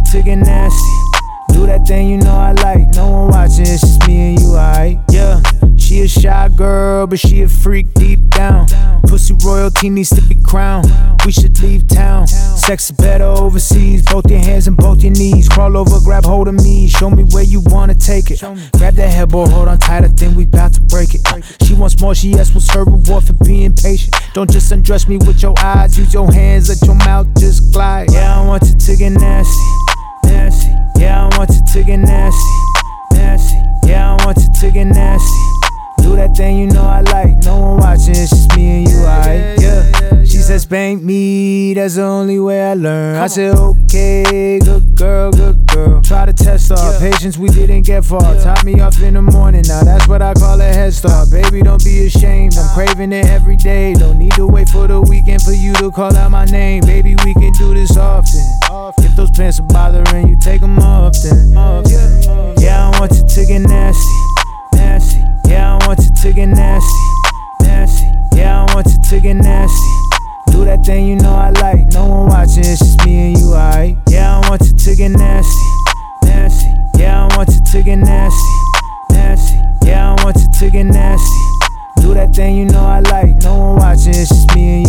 to get nasty. Do that thing you know I like. No one watching, it's just me and you, alright? Yeah. She a shy girl, but she a freak deep down. Pussy royalty needs to be crowned. We should leave town. Sex is better overseas. Both your hands and both your knees. Crawl over, grab hold of me. Show me where you wanna take it. Grab that headboard, hold on tight. I think we bout to break it. She wants more, she asks what's her reward for being patient. Don't just undress me with your eyes. Use your hands, let your mouth just glide. Yeah, I want it to get nasty, nasty. Yeah, I want it to get nasty, nasty. Yeah, I want it to get nasty. Do that thing you know I like. No one watching, it's just me and you, alright? Yeah. She said spank me, that's the only way I learn. I said okay, good girl, good girl. Try to test our patience, we didn't get far. Top me off in the morning, now that's what I call a head start. Baby, don't be ashamed, I'm craving it every day. Don't need to wait for the weekend for you to call out my name. Baby, we can do this often. If those pants are bothering you, take them off then. Yeah, I want it to get nasty, nasty. Yeah, I want it to get nasty, nasty. Yeah, I want it to get nasty. Do that thing you know I like. No one watching, it's just me and you, alright? Yeah, I want it to get nasty, nasty. Yeah, I want it to get nasty, nasty. Yeah, I want it to get nasty. Do that thing you know I like. No one watching, it's just me and you.